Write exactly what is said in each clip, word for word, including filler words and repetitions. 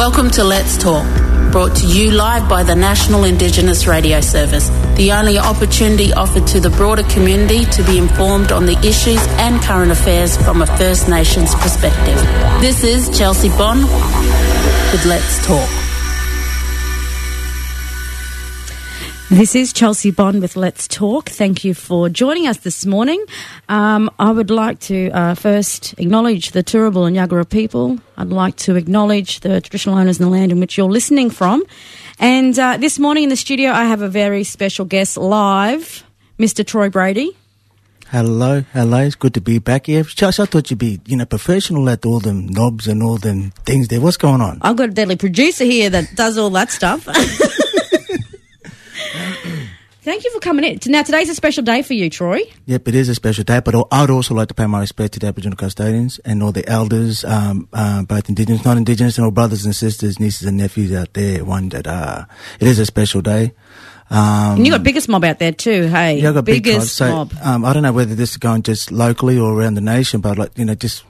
Welcome to Let's Talk, brought to you live by the National Indigenous Radio Service, the only opportunity offered to the broader community to be informed on the issues and current affairs from a First Nations perspective. This is Chelsea Bond with Let's Talk. This is Chelsea Bond with Let's Talk. Thank you for joining us this morning. Um, I would like to uh, first acknowledge the Turrbal and Yagara people. I'd like to acknowledge the traditional owners in the land in which you're listening from. And uh, this morning in the studio, I have a very special guest live, Mister Troy Brady. Hello, hello. It's good to be back here. Chelsea, I thought you'd be, you know, professional at all them knobs and all them things there. What's going on? I've got a deadly producer here that does all that stuff. Thank you for coming in. Now, today's a special day for you, Troy. Yep, it is a special day, but I'd also like to pay my respect to the Aboriginal custodians and all the elders, um, uh, both Indigenous, non-Indigenous, and all brothers and sisters, nieces and nephews out there. One that, uh, it is a special day. Um, and you got biggest mob out there too, hey? Yeah, I got biggest big mob. So, um, I don't know whether this is going just locally or around the nation, but like, you know, just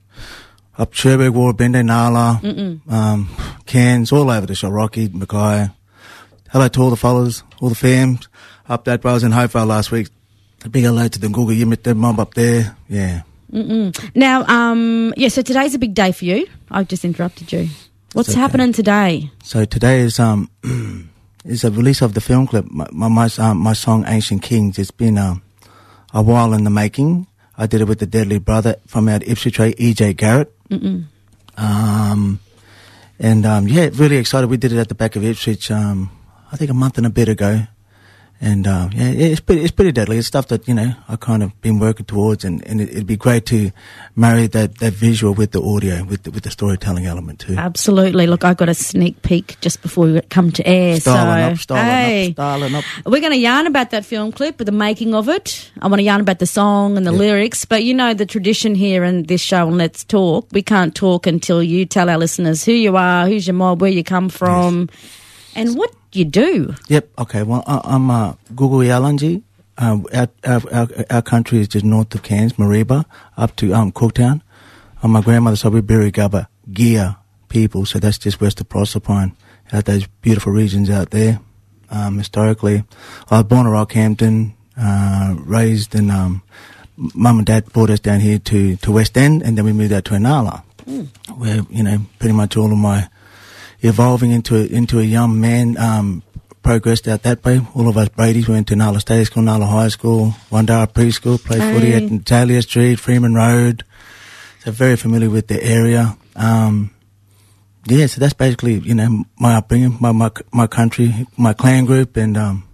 up Cherbourg, Warrabindi, Nala, um, Cairns, all over the show, Rocky, Mackay. Hello to all the fellas, all the fams up that. I was in Hopevale last week. A big hello to the Google Yimit, the mob up there. Yeah. Mm-mm. Now, um, yeah, so today's a big day for you. I've just interrupted you. What's okay. happening today? So today is um is a release of the film clip, my my, my, um, my song Ancient Kings. It's been um, a while in the making. I did it with the Deadly Brother from out Ipswich, E J Garrett. Mm-mm. Um, and um, yeah, really excited. We did it at the back of Ipswich, um, I think a month and a bit ago. And, uh, yeah, it's pretty, it's pretty deadly. It's stuff that, you know, I kind of been working towards, and, and it, it'd be great to marry that, that visual with the audio, with the, with the storytelling element too. Absolutely. Look, I got a sneak peek just before we come to air. Styling so, up, styling hey, up, styling up. We're going to yarn about that film clip, the making of it. I want to yarn about the song and the yeah. lyrics, but you know the tradition here in this show on Let's Talk. We can't talk until you tell our listeners who you are, who's your mob, where you come from, yes. and what you do. Yep. Okay. Well, I, I'm uh, Gugu Yalanji. Uh, our, our, our, our country is just north of Cairns, Mariba, up to um, Cooktown. On my grandmother's side, we're Birri-Gubba, Gia people, so that's just west of Proserpine, out those beautiful regions out there. Um, historically, I was born in Rockhampton, uh, raised in. Um, Mum and Dad brought us down here to to West End, and then we moved out to Inala, mm. where you know pretty much all of my evolving into a, into a young man, um, progressed out that way. All of us Bradys went to Nala State School, Nala High School, Wandara Preschool, played hey. footy at Natalia Street, Freeman Road. So very familiar with the area. Um, yeah, so that's basically, you know, my upbringing, my, my, my country, my clan group, and, um,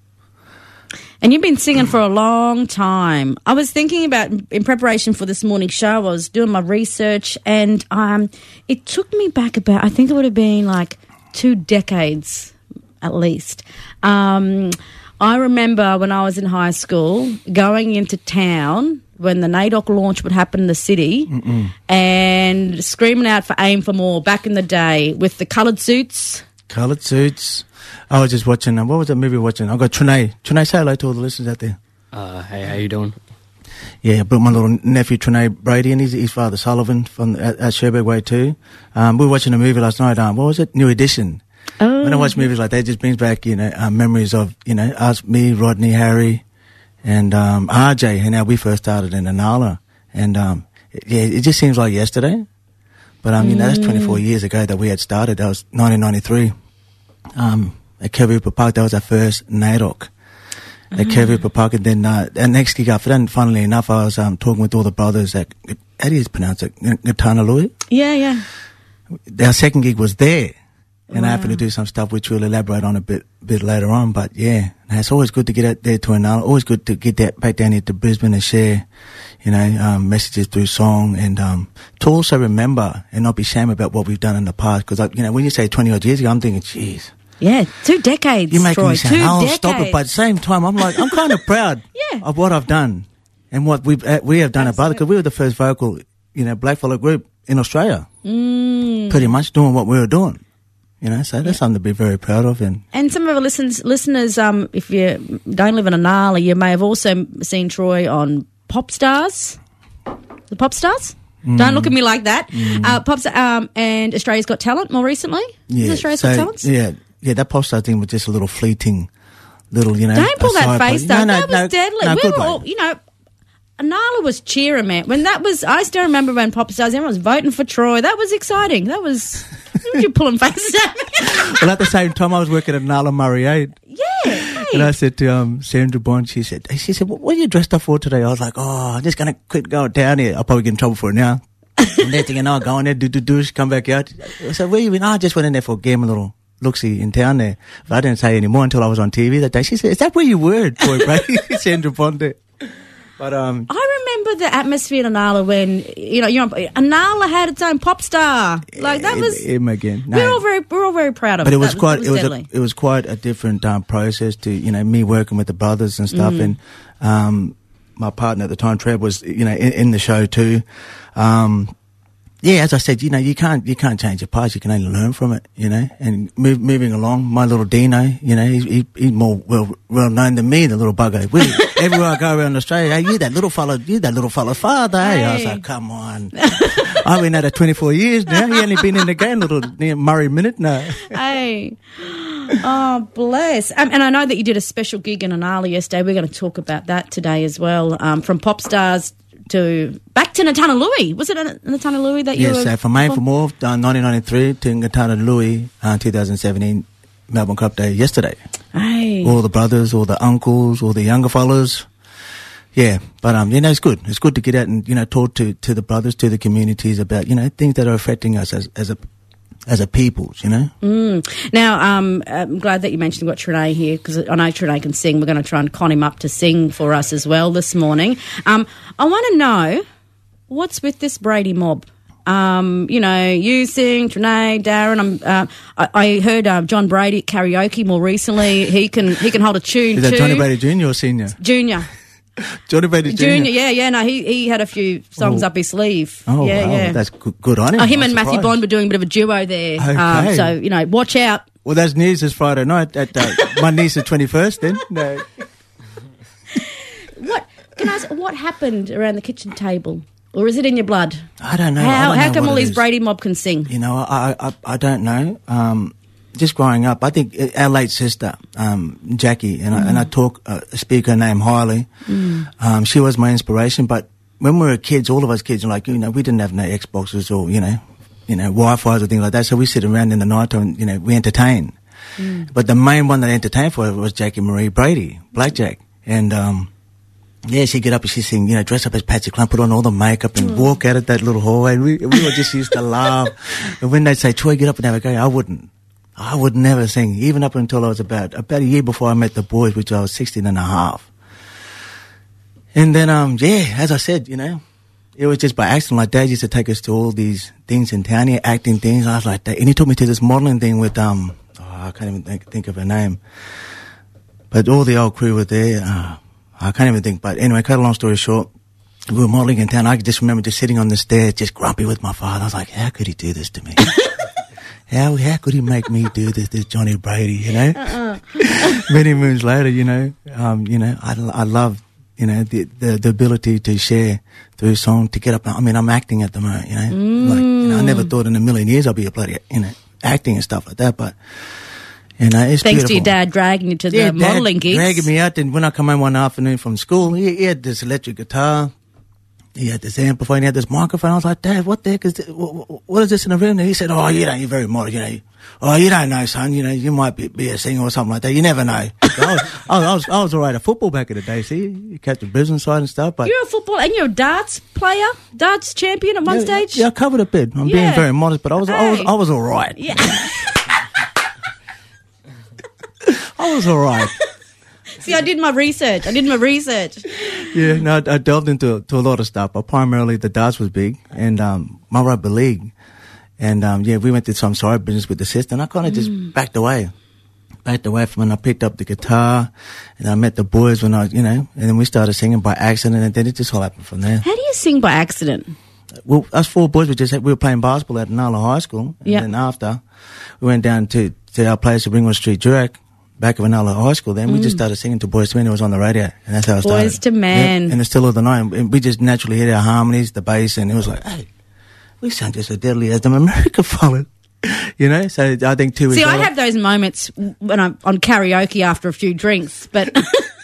And you've been singing for a long time. I was thinking about, in preparation for this morning's show, I was doing my research, and um, it took me back about, I think it would have been like two decades at least. Um, I remember when I was in high school going into town when the NAIDOC launch would happen in the city Mm-mm. and screaming out for Aim for More back in the day with the coloured suits. Coloured suits. I was just watching, uh, what was that movie watching? I got Trinae. Trinae, say hello to all the listeners out there. Uh, hey, how you doing? Yeah, I brought my little nephew Trinae Brady, and he's his father Sullivan from at, at Cherbourg Way too. Um, we were watching a movie last night. Um, what was it? New Edition. Oh. When I watch movies like that, it just brings back, you know, uh, memories of, you know, us, me, Rodney, Harry, and um, R J, and how we first started in Inala. And um, it, yeah, it just seems like yesterday. But um, mm. you know, that's twenty-four years ago that we had started. That was nineteen ninety-three. Um, at Keviupa Park, that was our first NAIDOC. At mm. Keviupa Park, and then uh, our next gig after that, funnily enough, I was um, talking with all the brothers at, how do you pronounce it? Ngatanalui? Yeah, yeah. Our second gig was there. And wow. I happened to do some stuff which we'll elaborate on a bit bit later on. But yeah, it's always good to get out there to Inala. Always good to get that back down here to Brisbane and share, you know, um, messages through song, and um, to also remember and not be ashamed about what we've done in the past. Because, you know, when you say twenty odd years ago, I'm thinking, geez. Yeah, two decades, You're making Troy, me sound, two oh, decades. stop it. But at the same time, I'm like, I'm kind of proud yeah. of what I've done and what we've, uh, we have done at Brother, because we were the first vocal, you know, blackfellow group in Australia. Mm. Pretty much doing what we were doing. You know, so that's yeah. something to be very proud of. And and some of our listeners, listeners, um, if you don't live in Inala, you may have also seen Troy on Pop Stars. The Pop Stars? Mm. Don't look at me like that. Mm. Uh, Pops um, and Australia's Got Talent more recently. Yeah, Is Australia's so, Got Talent? Yeah, yeah. That pop star thing was just a little fleeting, little you know. Don't pull that face though. No, no, that was no, deadly. No, we good were all, you know. Nala was cheering, man. When that was, I still remember when Pop Stars, everyone was voting for Troy. That was exciting. That was, you pulling faces at me. Well, at the same time, I was working at Nala Murray Eight. Yeah. Hey. And I said to um, Sandra Bond, she said, she said, what are you dressed up for today? I was like, oh, I'm just going to quit going down here. I'll probably get in trouble for it now. And they're thinking, oh, go in there, do, do, do, come back out. I said, where you been? Oh, I just went in there for a game, a little look-see in town there. But I didn't say any more until I was on T V that day. She said, is that where you were, Troy Brady? Sandra Bond there. But, um, I remember the atmosphere in Anala when, you know, you're on, Anala had its own pop star. Like, that was... Him again. No. We're all very, we're all very proud of but it. But it was that quite, was, it was, it was, a, it was quite a different um, process to, you know, me working with the brothers and stuff. Mm. And um, my partner at the time, Trev, was, you know, in, in the show too. Um, yeah, as I said, you know, you can't you can't change your past. You can only learn from it, you know. And move, moving along, my little Dino, you know, he's, he, he's more well well known than me, the little bugger. We, everywhere I go around Australia, hey, you that little fella, you that little fella's father. Hey. Hey. I was like, come on. I've been at it twenty-four years now. He only been in the game, little Murray minute now. Hey. Oh, bless. Um, and I know that you did a special gig in Anala yesterday. We're going to talk about that today as well. Um, from pop stars to back to Natana Louie. Was it Natana Louie that you yes, were... Yes, uh, from Main for More, uh, nineteen ninety-three to Natana Louie, uh, twenty seventeen Melbourne Cup Day yesterday. Hey. All the brothers, all the uncles, all the younger fellas. Yeah, but um, you know, it's good. It's good to get out and, you know, talk to, to the brothers, to the communities about, you know, things that are affecting us as, as a as a people, you know. Mm. Now, um, I'm glad that you mentioned we've got Trinae here, because I know Trinae can sing. We're going to try and con him up to sing for us as well this morning. Um, I want to know, what's with this Brady mob? Um, you know, you sing, Trinae, Darren. I'm, uh, I, I heard uh, John Brady at karaoke more recently. He can he can hold a tune Is that too. Johnny Brady Junior or Senior? Junior. Johnny Brady Junior Junior, yeah, yeah, no, he he had a few songs oh. up his sleeve. Oh, yeah, wow, yeah. that's good, good on him. Oh, him I'm and surprised. Matthew Bond were doing a bit of a duo there. Okay. Um, so, you know, watch out. Well, that's news this Friday night at uh, my niece's twenty-first then. No. What, can I ask, what happened around the kitchen table? Or is it in your blood? I don't know. How, don't how know come all these is. Brady mob can sing? You know, I I, I don't know. Um, just growing up, I think our late sister, um, Jackie, and, mm. I, and I talk, uh, speak her name highly. Mm. Um, she was my inspiration, but when we were kids, all of us kids, like, you know, we didn't have no Xboxes or, you know, you know, Wi-Fi's or things like that, so we sit around in the night and, you know, we entertain. Mm. But the main one that I entertained for was Jackie Marie Brady, Blackjack. And, um, yeah, she'd get up and she'd sing, you know, dress up as Patsy Cline, put on all the makeup and mm. walk out of that little hallway. And we, we were just used to laugh. And when they'd say, Troy, get up and have a go, I wouldn't. I would never sing, even up until I was about, about a year before I met the boys, which I was sixteen and a half. And then, um, yeah, as I said, you know, it was just by accident. Like, Dad used to take us to all these things in town here, acting things. I was like, and he took me to this modelling thing with, um, oh, I can't even think, think of her name. But all the old crew were there. Uh, I can't even think. But anyway, cut a long story short, we were modelling in town. I just remember just sitting on the stairs, just grumpy with my father. I was like, how could he do this to me? How how could he make me do this, this Johnny Brady, you know? Uh-uh. Many moons later, you know, um, you know, I, I love, you know, the, the the ability to share through song, to get up. I mean, I'm acting at the moment, you know. Mm. Like, you know, I never thought in a million years I'd be a bloody, you know, acting and stuff like that, but, you know, it's Thanks beautiful. to your dad dragging you to yeah, the modelling gigs. dragging me out, and when I come home one afternoon from school, he, he had this electric guitar. He had this amplifier and he had this microphone. I was like, Dad, what the heck is this? What, what is this in the room? And he said, oh, you don't, you're very modest, you know. Oh, you don't know, son. You know, you might be, be a singer or something like that. You never know. So I, was, I, was, I was all right at football back in the day, see. You catch the business side and stuff. But you're a football and you're a darts player, darts champion at one yeah, stage? Yeah, I covered a bit. I'm yeah. being very modest, but I was, hey. I was, I was all right. Yeah. I was all right. See, I did my research. I did my research. Yeah, no, I, I delved into to a lot of stuff, but primarily the darts was big, and um, my rugby league, and um, yeah, we went to some side business with the sister, and I kind of mm. just backed away, backed away from when I picked up the guitar, and I met the boys when I, you know, and then we started singing by accident, and then it just all happened from there. How do you sing by accident? Well, us four boys, we just we were playing basketball at Nala High School, and yep. then after we went down to to our place at Ringwood Street, Durack. Back of Anala High School, then mm. we just started singing to Boys to Men. It was on the radio, and that's how it started. Boys to Men. Yep. And it's still of the night. And we just naturally hit our harmonies, the bass, and it was like, hey, we sound just as deadly as them American fellas. You know, so I think two weeks See, later, I have those moments when I'm on karaoke after a few drinks, but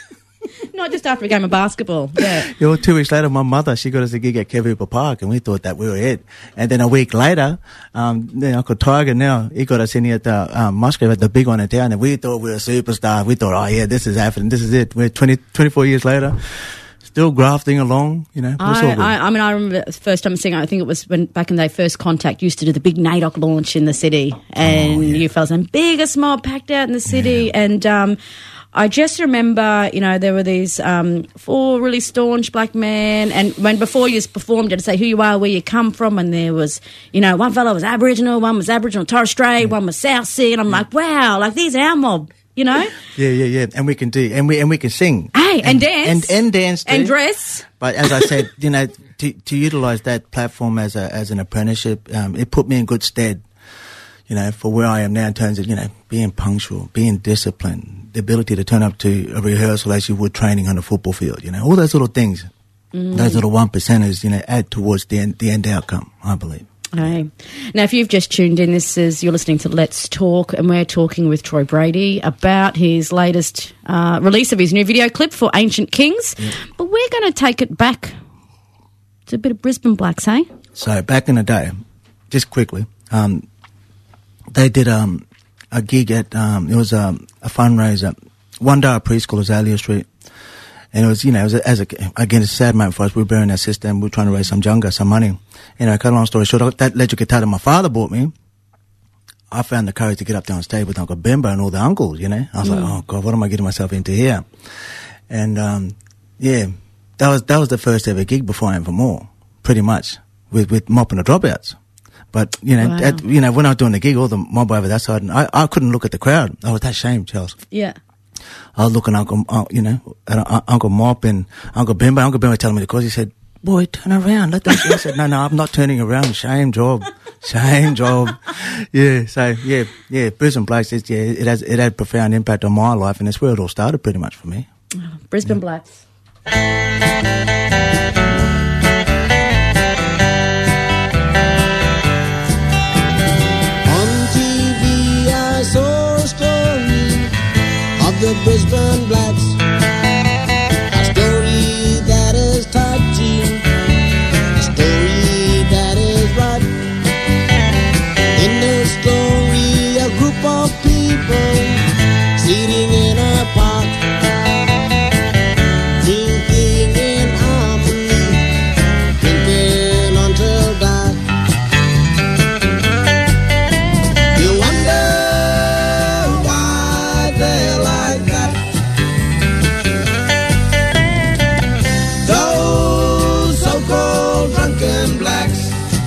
not just after a game of basketball. Yeah. You know, two weeks later, my mother, she got us a gig at Kevipa Park, and we thought that we were it. And then a week later, um, then Uncle Tiger now, he got us in here at the um, Musgrave at the big one in town, and we thought we were a superstar. We thought, oh yeah, this is happening. This is it. We're twenty, twenty-four years later. Still grafting along, you know. I, I, I mean, I remember the first time seeing it, I think it was when back in the day, First Contact used to do the big NAIDOC launch in the city. And oh, yeah. you fellas, and biggest mob packed out in the city. Yeah. And um, I just remember, you know, there were these um, four really staunch black men. And when before you performed, you'd say who you are, where you come from. And there was, you know, one fellow was Aboriginal, one was Aboriginal Torres Strait, yeah. one was South Sea. And I'm yeah. like, wow, like these are our mob. You know? Yeah, yeah, yeah. And we can do, and we and we can sing. Hey, and, and dance. And, and dance too. And dress. But as I said, you know, to to utilise that platform as a as an apprenticeship, um, it put me in good stead, you know, for where I am now in terms of, you know, being punctual, being disciplined, the ability to turn up to a rehearsal as you would training on a football field, you know, all those little things, mm. those little one percenters, you know, add towards the end, the end outcome, I believe. Okay. Now, if you've just tuned in, this is you're listening to Let's Talk, and we're talking with Troy Brady about his latest uh, release of his new video clip for Ancient Kings. Yep. But we're going to take it back to a bit of Brisbane Blacks, hey? So back in the day, just quickly, um, they did um, a gig at um, it was um, a fundraiser, One Day Preschool, Azalea Street. And it was, you know, it was a, as a, again, it's a sad moment for us. We were burying our sister and we were trying to raise some junga, some money. You know, cut a long story short, that electric guitar that my father bought me, I found the courage to get up there on stage with Uncle Bemba and all the uncles, you know. I was mm. like, oh, God, what am I getting myself into here? And, um, yeah, that was, that was the first ever gig before I Am For More, pretty much, with, with mopping the dropouts. But, you know, wow. at, you know, when I was doing the gig, all the mob over that side, and I, I couldn't look at the crowd. I was that ashamed, Charles. Yeah. I was looking at Uncle, uh, you know, at uh, Uncle Mop and Uncle Bemba. Uncle Bemba telling me the cause. He said, boy, turn around. Let them. I said, no, no, I'm not turning around. Shame job. Shame job. Yeah, so, yeah, yeah, Brisbane Blacks, it's, yeah, it has, it had a profound impact on my life, and that's where it all started pretty much for me. Oh, Brisbane yeah. Blacks. On T V I saw a story of the Brisbane Blacks, a story that is touching, a story that is right. In the story, a group of people sitting in a park, drinking in harmony, drinking until dark. You wonder why they're like that. Those so-called drunken blacks,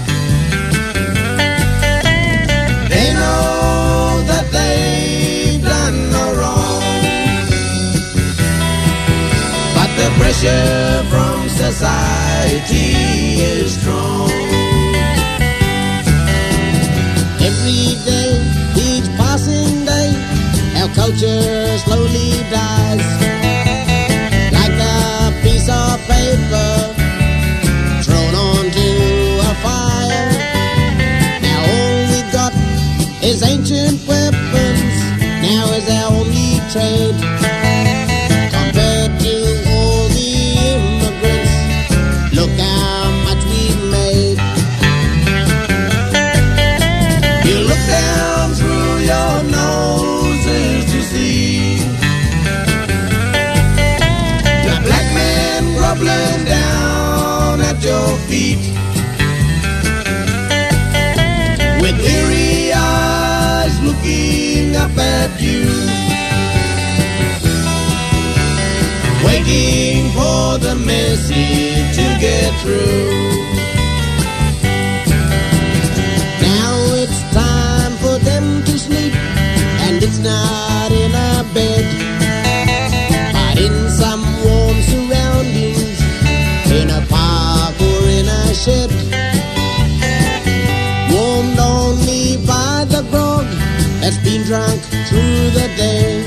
they know that they've done no wrong, but the pressure from society is strong. Every day, each passing day, our culture slowly dies, like a piece of paper thrown onto a fire. Now all we got is ancient weapons, now is our only trade, compared to all the immigrants. Look how much we've made. You look down through your noses to see the black man groveling down at your feet, with weary eyes looking up at you, waiting for the message to get through. Now it's time for them to sleep, and it's not in a bed, but in some warm surroundings, in a park or in a shed, warmed only by the grog that's been drunk through the day,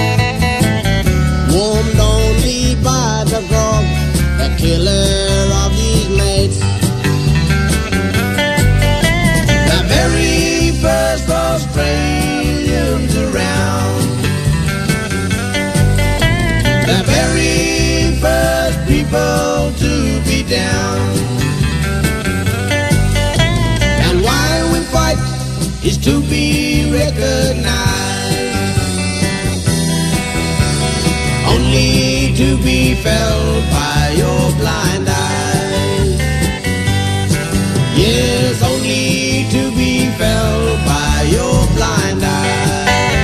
warmed only by the grog, the killer of these mates. is to be recognized, only to be felt by your blind eyes. Yes, only to be felt by your blind eyes.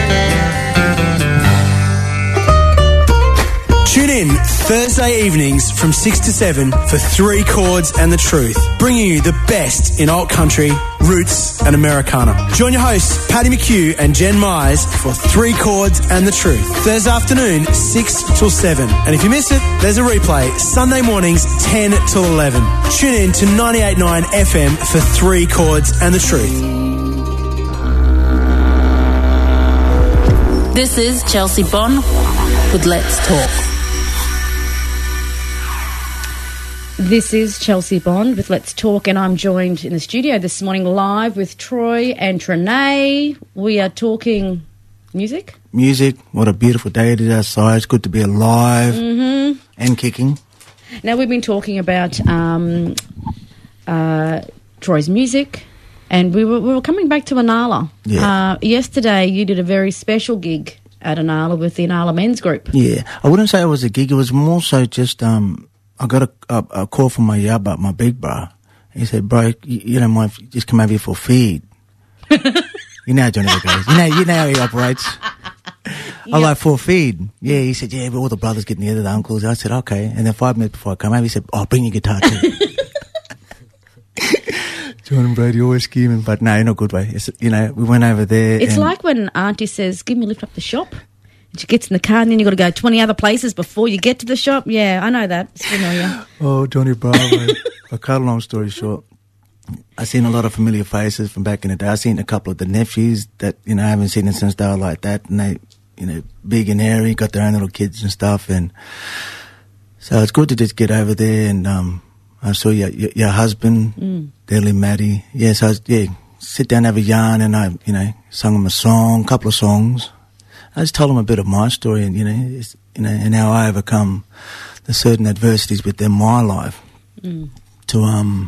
Tune in Thursday evenings from six to seven for Three Chords and the Truth, bringing you the best in alt country, roots and Americana. Join your hosts Paddy McHugh and Jen Mize for Three Chords and the Truth, Thursday afternoon six till seven. And if you miss it, there's a replay Sunday mornings ten till eleven. Tune in to ninety-eight point nine F M for Three Chords and the Truth. This is Chelsea Bond with Let's Talk. This is Chelsea Bond with Let's Talk, and I'm joined in the studio this morning live with Troy and Trinae. We are talking music. Music, what a beautiful day it is outside. It's good to be alive Mm-hmm. and kicking. Now, we've been talking about um, uh, Troy's music, and we were, we were coming back to Inala. Yeah. Uh, yesterday, you did a very special gig at Inala with the Inala Men's Group. Yeah, I wouldn't say it was a gig. It was more so just... um. I got a, a, a call from my yabba, my big bro. He said, bro, you, you don't mind if you just come over here for feed. You know how Johnny goes. You know, you know how he operates. I was like, for feed? Yeah, he said, yeah, but all the brothers getting together, the uncles. I said, okay. And then five minutes before I come over, he said, oh, bring your guitar too. John and Brady always scheming, but no, in a good way. It's, you know, we went over there. It's and like when Auntie says, give me a lift up the shop. She gets in the car and then you've got to go twenty other places before you get to the shop. Yeah, I know that. It's familiar. Oh, Johnny Bravo. I cut a long story short. I've seen a lot of familiar faces from back in the day. I've seen a couple of the nephews that, you know, I haven't seen them since they were like that. And they, you know, big and hairy, got their own little kids and stuff. And so it's good to just get over there. And um, I saw your, your, your husband, mm. Deadly Matty. Yeah, so I was, yeah, sit down, have a yarn. And I, you know, sung him a song, a couple of songs. I just told them a bit of my story, and you know, it's, you know, and how I overcome the certain adversities within my life mm. to um,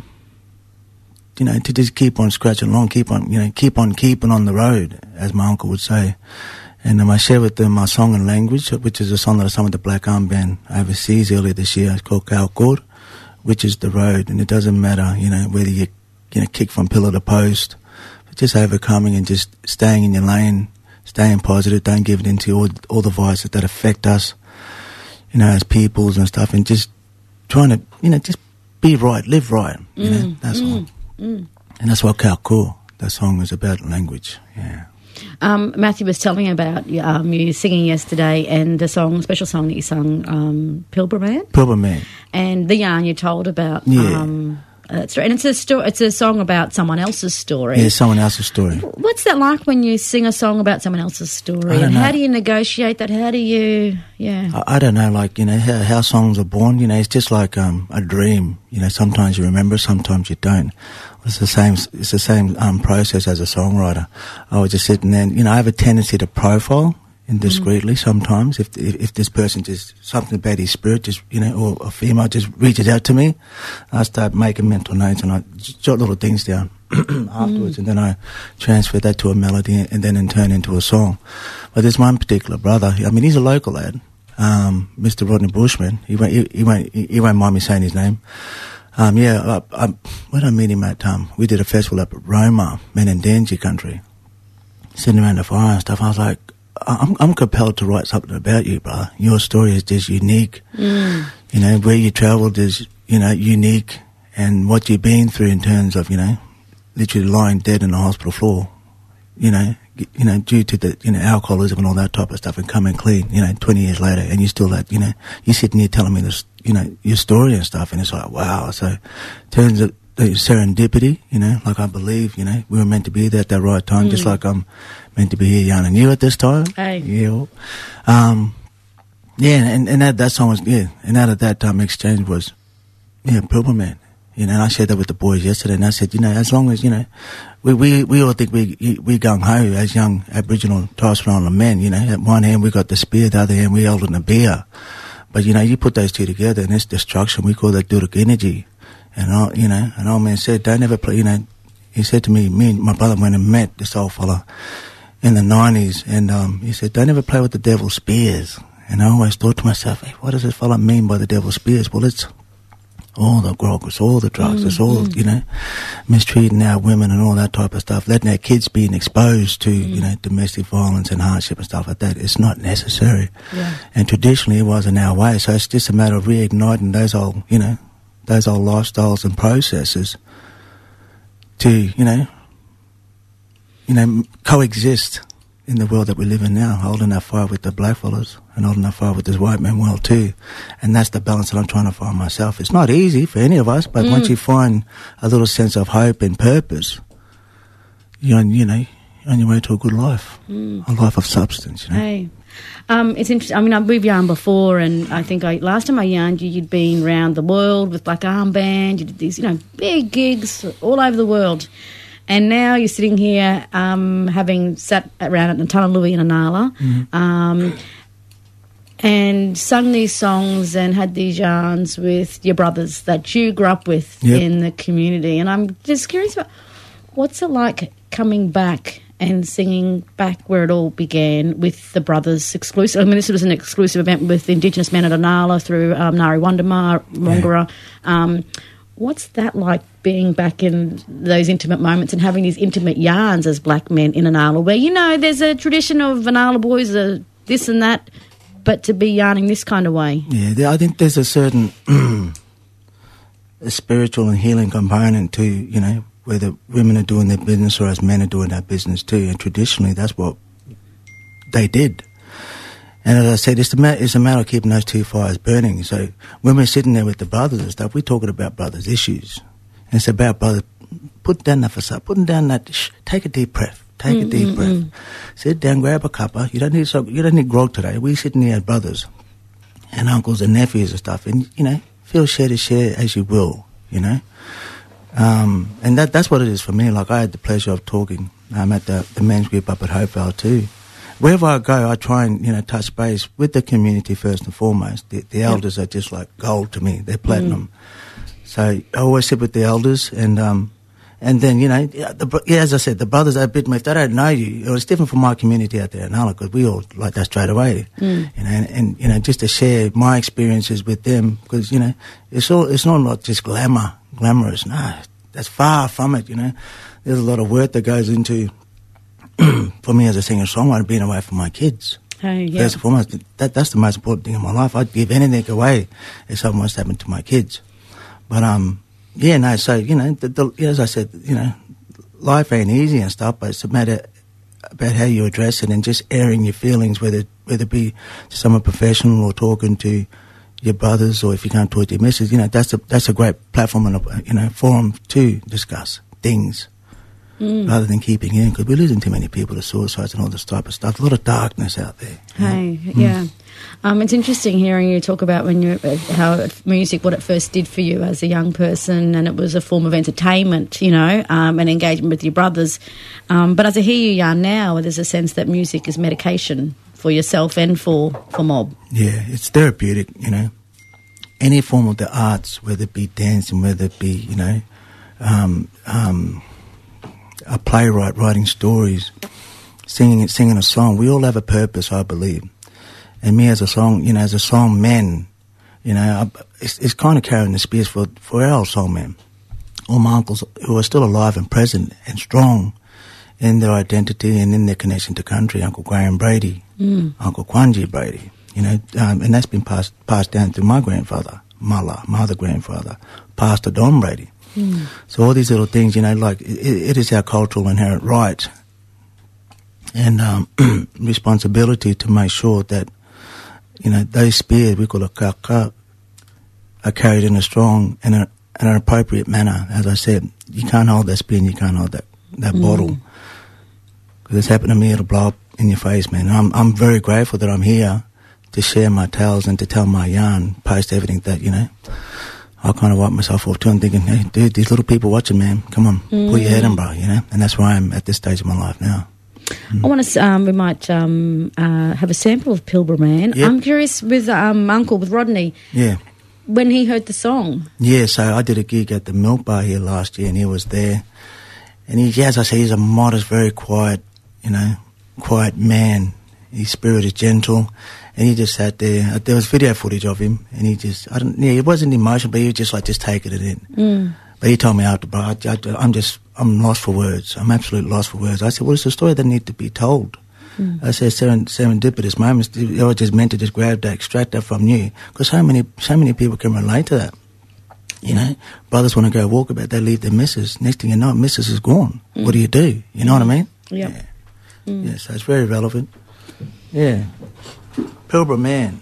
you know, to just keep on scratching along, keep on, you know, keep on keeping on the road, as my uncle would say. And um, I share with them my song and language, which is a song that I sung with the Black Arm Band overseas earlier this year. It's called Kaukor, which is the road, and it doesn't matter, you know, whether you, you know, kick from pillar to post, but just overcoming and just staying in your lane. Staying positive, don't give it into all, all the vices that affect us, you know, as peoples and stuff, and just trying to, you know, just be right, live right, you mm, know, that's mm, all. Mm. And that's what Kaukor, that song is about, language, yeah. Um, Matthew was telling me about um, you singing yesterday and the song, special song that you sung, um, Pilbara Man. Pilbara Man. And the yarn you told about... Yeah. Um, That's right, and it's a sto- It's a song about someone else's story. Yeah, someone else's story. What's that like when you sing a song about someone else's story? I don't and know. how do you negotiate that? How do you, yeah? I, I don't know, like, you know, how, how songs are born. You know, it's just like um, a dream. You know, sometimes you remember, sometimes you don't. It's the same. It's the same um, process as a songwriter. I was just sitting there. And, you know, I have a tendency to profile indiscreetly mm. sometimes. If, if if this person just, something about his spirit, just, you know, or a female just reaches out to me, I start making mental notes and I jot little things down afterwards, mm. and then I transfer that to a melody and then in turn into a song. But there's one particular brother. I mean, he's a local lad, um, Mister Rodney Bushman. He won't, he, he won't, he won't mind me saying his name. Um, yeah, I, I, when I met him at, um, we did a festival up at Roma, Menandangi country, sitting around the fire and stuff. I was like, I'm, I'm compelled to write something about you, brother. Your story is just unique. Mm. You know, where you travelled is, you know, unique, and what you've been through in terms of, you know, literally lying dead in the hospital floor, you know, you know, due to the, you know, alcoholism and all that type of stuff, and coming clean, you know, twenty years later, and you still that, you know, you're sitting here telling me this, you know, your story and stuff, and it's like, wow. So, turns out the serendipity, you know, like I believe, you know, we were meant to be there at that right time, mm. just like I'm meant to be here yarning you at this time. Hey. Yeah. Um, yeah, and, and that, that song was, yeah, and out of that um, exchange was, yeah, Pilbara Man. You know, and I shared that with the boys yesterday, and I said, you know, as long as, you know, we we, we all think we we gung-ho as young Aboriginal Torres Strait Islander men, you know, at one hand we got the spear, the other hand we held in a beer. But, you know, you put those two together and it's destruction. We call that Duruk energy. And, I, you know, an old man said, don't ever play, you know, he said to me, me and my brother went and met this old fella in the nineties, and um, he said, don't ever play with the devil's spears. And I always thought to myself, hey, what does this fella mean by the devil's spears? Well, it's all the grog, it's all the drugs, mm, it's all, mm. you know, mistreating our women and all that type of stuff, letting our kids being exposed to, mm. you know, domestic violence and hardship and stuff like that. It's not necessary. Yeah. And traditionally it wasn't our way, so it's just a matter of reigniting those old, you know, those old lifestyles and processes to, you know, you know, coexist in the world that we live in now, holding our fire with the black fellas and holding our fire with this white man world too. And that's the balance that I'm trying to find myself. It's not easy for any of us, but mm. once you find a little sense of hope and purpose, you're on, you know, you're on your way to a good life, mm. a life of substance, you know. Hey. Um, it's interesting. I mean, we've yarned before, and I think I, last time I yarned you, you'd been around the world with Black Armband. You did these, you know, big gigs all over the world. And now you're sitting here um, having sat around at Ntunalui in Inala mm-hmm. um, and sung these songs and had these yarns with your brothers that you grew up with yep. in the community. And I'm just curious about what's it like coming back and singing back where it all began with the brothers exclusive. I mean, this was an exclusive event with Indigenous men at Inala through um, Ngari Wandama, Mongara. Yeah. Um, what's that like, being back in those intimate moments and having these intimate yarns as black men in Inala, where, you know, there's a tradition of Inala boys, uh, this and that, but to be yarning this kind of way? Yeah, I think there's a certain a spiritual and healing component to, you know, whether women are doing their business or as men are doing their business too. And traditionally, that's what they did. And as I said, it's a, ma- it's a matter of keeping those two fires burning. So when we're sitting there with the brothers and stuff, we're talking about brothers' issues. And it's about, brothers, put down that facade, put down that, shh, take a deep breath, take mm, a deep mm, breath. Mm. Sit down, grab a cuppa. You don't need so, you don't need grog today. We're sitting here as brothers and uncles and nephews and stuff. And, you know, feel share to share as you will, you know. Um, and that that's what it is for me. Like, I had the pleasure of talking um, at the, the men's group up at Hopevale too. Wherever I go, I try and, you know, touch base with the community first and foremost. The, the elders yep. are just like gold to me. They're platinum. Mm. So I always sit with the elders, and um, and then, you know, the, yeah, as I said, the brothers are a bit, if they don't know you, it's different from my community out there in Nala, because we all like that straight away. Mm. You know, and, and, you know, just to share my experiences with them, because, you know, it's all, it's not like just glamour, glamorous. No, that's far from it, you know. There's a lot of work that goes into, for me as a singer-songwriter, being away from my kids. Oh, yeah. First and foremost, that, that's the most important thing in my life. I'd give anything away if something was to happen to my kids. But, um, yeah, no, so, you know, the, the, as I said, you know, life ain't easy and stuff, but it's a matter about how you address it and just airing your feelings, whether, whether it be to someone professional or talking to your brothers, or if you can't talk to your missus, you know, that's a, that's a great platform and, a, you know, forum to discuss things. Mm. Rather than keeping in, because we're losing too many people to suicides and all this type of stuff. A lot of darkness out there. Hey, know? yeah. Mm. Um, it's interesting hearing you talk about when you how music, what it first did for you as a young person, and it was a form of entertainment, you know, um, and engagement with your brothers. Um, but as I hear you yarn now, there's a sense that music is medication for yourself and for, for mob. Yeah, it's therapeutic, you know. Any form of the arts, whether it be dancing, whether it be, you know, um, um, a playwright writing stories, singing it, singing a song. We all have a purpose, I believe. And me as a song, you know, as a song man, you know, I, it's, it's kind of carrying the spears for, for our song men. All my uncles who are still alive and present and strong in their identity and in their connection to country. Uncle Graham Brady, mm. Uncle Kwanji Brady, you know, um, and that's been passed passed down through my grandfather, Mala, my other grandfather, Pastor Don Brady. Mm. So all these little things, you know, like it, it is our cultural inherent right and um, responsibility to make sure that, you know, those spears, we call it kaka, are carried in a strong and a, in an appropriate manner. As I said, you can't hold that spear and you can't hold that, that mm. bottle. Because it's happened to me, it'll blow up in your face, man. I'm, I'm very grateful that I'm here to share my tales and to tell my yarn, post everything that, you know, I kind of wipe myself off too and thinking, hey, dude, these little people watching, man, come on, mm. put your head in, bro, you know? And that's where I am at this stage of my life now. Mm. I want to, um, we might um, uh, have a sample of Pilbara Man. Yep. I'm curious with um, Uncle, with Rodney. Yeah. When he heard the song. Yeah, so I did a gig at the Milk Bar here last year and he was there. And he, as I say, he's a modest, very quiet, you know, quiet man. His spirit is gentle. And he just sat there. There was video footage of him, and he just, I don't, yeah, he wasn't emotional, but he was just like, just taking it in. Mm. But he told me after, bro, I, I, I'm just, I'm lost for words. I'm absolutely lost for words. I said, well, it's a story that needs to be told. Mm. I said, seren, serendipitous moments, I was just meant to just grab that, extract that from you. Because so many, so many people can relate to that. You know, brothers want to go walk about, they leave their missus. Next thing you know, missus is gone. Mm. What do you do? You know what I mean? Yep. Yeah. Mm. Yeah, so it's very relevant. Yeah. Pilbara man.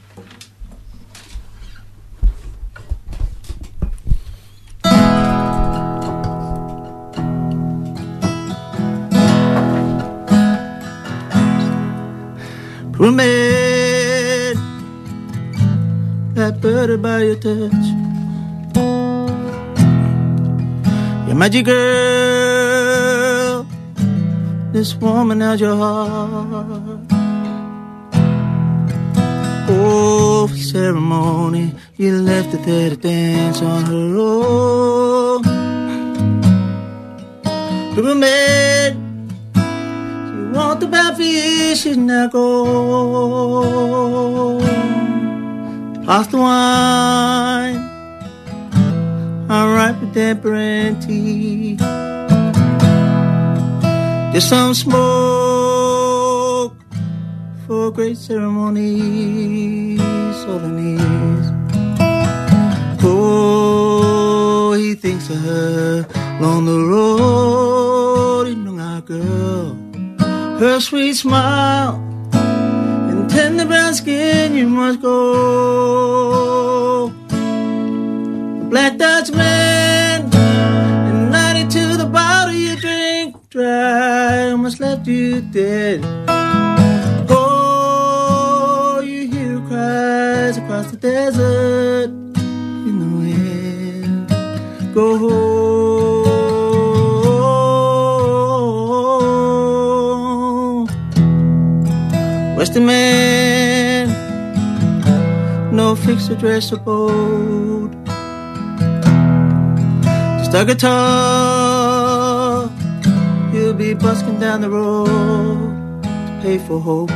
Pilbara man. That bird by your touch. Your magic girl. This woman held your heart. Oh, for ceremony, you left her there to dance on her own. Little maid, she walked about for years, she's now gone. Pass the wine, I'm right with temper and tea. Just some smoke for a great ceremony, all it needs. Oh, he thinks of her along the road, he knew our girl. Her sweet smile and tender brown skin, you must go. The Black Dutch man, and ninety to the bottle you drink dry, almost left you dead. Across the desert in the wind, go home. Western man, no fixed address abode, just a guitar. He'll be busking down the road to pay for hope.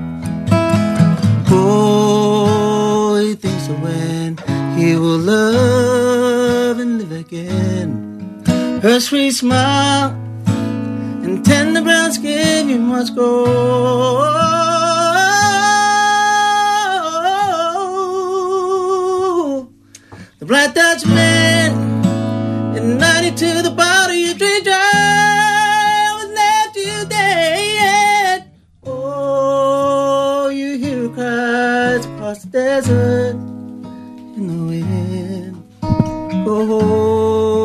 Oh, he thinks of when he will love and live again. Her sweet smile and tender brown skin, you must go. The Black Dutch man, and ninety to the bottle you drink dry, was left you dead. Oh, you hear cries across the desert in the wind. Go home.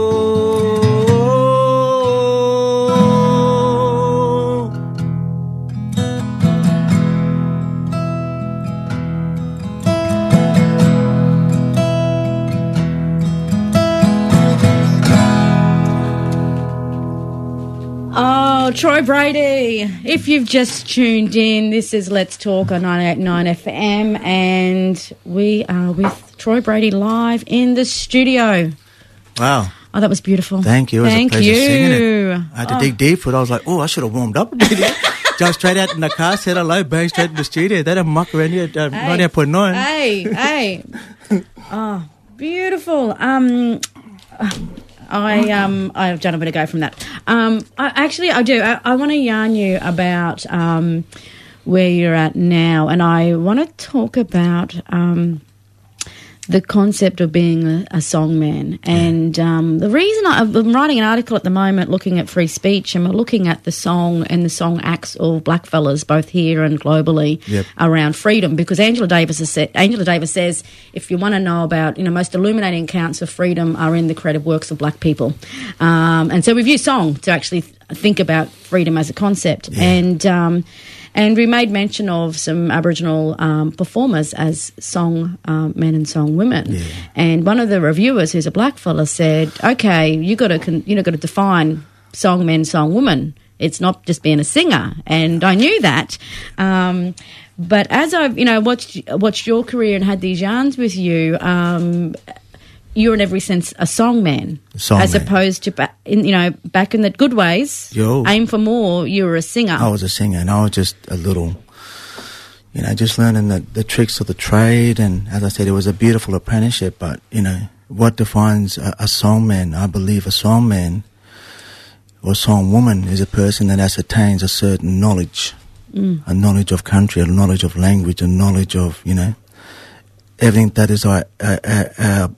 Oh, Troy Brady, if you've just tuned in, this is Let's Talk on ninety-eight point nine F M, and we are with Troy Brady live in the studio. Wow. Oh, that was beautiful. Thank you. It was Thank a pleasure you. singing it. I had to oh. dig deep for it. I was like, oh, I should have warmed up a bit. Jumped straight out in the car, said hello, bang straight in the studio. They don't muck around here at uh, Hey. ninety-eight point nine. Hey, hey. Oh, beautiful. Um... I um I've done a bit of go from that. Um, I, actually, I do. I, I want to yarn you about um where you're at now, and I want to talk about um the concept of being a, a songman. And um, the reason I, I'm writing an article at the moment looking at free speech, and we're looking at the song and the song acts of blackfellas, both here and globally, Yep. around freedom. Because Angela Davis has said, Angela Davis says, if you want to know about, you know, most illuminating accounts of freedom are in the creative works of black people. Um, and so we've used song to actually th- think about freedom as a concept. Yeah. And um, and we made mention of some Aboriginal um, performers as song um, men and song women. Yeah. And one of the reviewers, who's a black fella, said, "Okay, you got to con- you know got to define song men, song woman. It's not just being a singer." And I knew that. Um, But as I've, you know, watched watched your career and had these yarns with you, um, you're in every sense a song man, Song as man. opposed to ba- in, you know back in the good ways. Yo. Aim for more. You were a singer. I was a singer, and I was just a little, you know, just learning the, the tricks of the trade. And as I said, it was a beautiful apprenticeship. But you know, what defines a, a song man? I believe a song man or song woman is a person that ascertains a certain knowledge, mm. a knowledge of country, a knowledge of language, a knowledge of, you know, everything that is our, our, our, our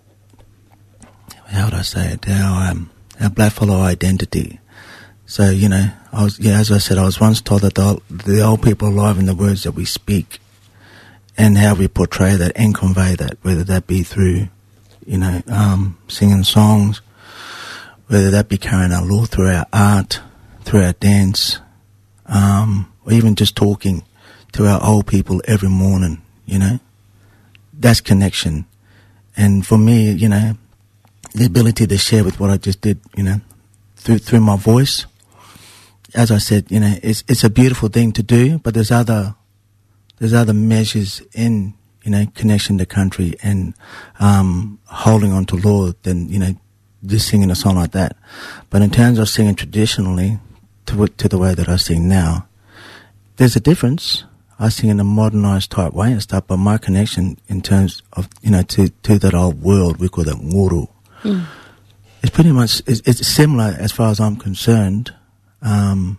how would I say it, our, um, our blackfellow identity. So, you know, I was, yeah, as I said, I was once told that the, the old people are alive in the words that we speak and how we portray that and convey that, whether that be through, you know, um, singing songs, whether that be carrying our law through our art, through our dance, um, or even just talking to our old people every morning, you know. That's connection. And for me, you know, the ability to share with what I just did, you know, through through my voice, as I said, you know, it's it's a beautiful thing to do, but there's other there's other measures in, you know, connection to country and um, holding on to law than, you know, just singing a song like that. But in terms of singing traditionally to to the way that I sing now, there's a difference. I sing in a modernised type way and stuff, but my connection in terms of, you know, to, to that old world, we call that nguru. Mm. It's pretty much, it's, it's similar as far as I'm concerned. Um,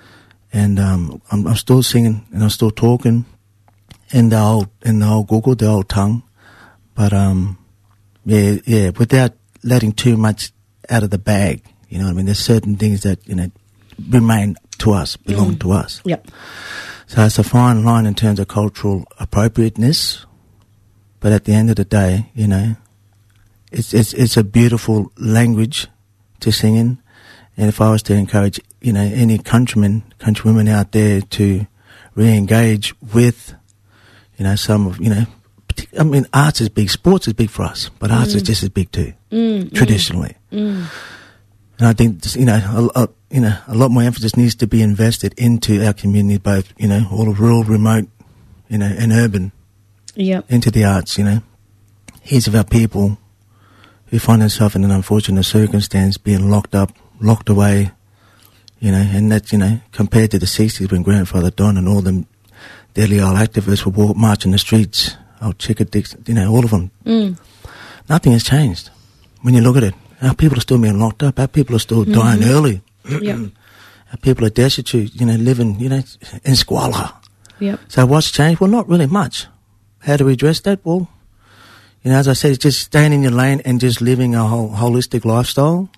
and um, I'm, I'm still singing and I'm still talking in the old, in the old Google, the old tongue. But, um, yeah, yeah, without letting too much out of the bag, you know what I mean? There's certain things that, you know, remain to us, belong mm. to us. Yep. So it's a fine line in terms of cultural appropriateness, but at the end of the day, you know, it's it's it's a beautiful language to sing in. And if I was to encourage, you know, any countrymen, countrywomen out there to re-engage with, you know, some of, you know, I mean, arts is big, sports is big for us, but arts mm. is just as big too, mm, traditionally. Mm. And I think, you know, a, a, you know, a lot more emphasis needs to be invested into our community, both, you know, all of rural, remote, you know, and urban, yep. into the arts, you know. Here's of our people who find themselves in an unfortunate circumstance being locked up, locked away, you know, and that, you know, compared to the sixties when Grandfather Don and all them deadly old activists would walk, march in the streets, old Chickadicks, you know, all of them. Mm. Nothing has changed when you look at it. Our people are still being locked up. Our people are still mm-hmm. dying early. Yep. Our people are destitute, you know, living, you know, in squalor. Yep. So what's changed? Well, not really much. How do we address that? Well, you know, as I said, it's just staying in your lane and just living a whole holistic lifestyle.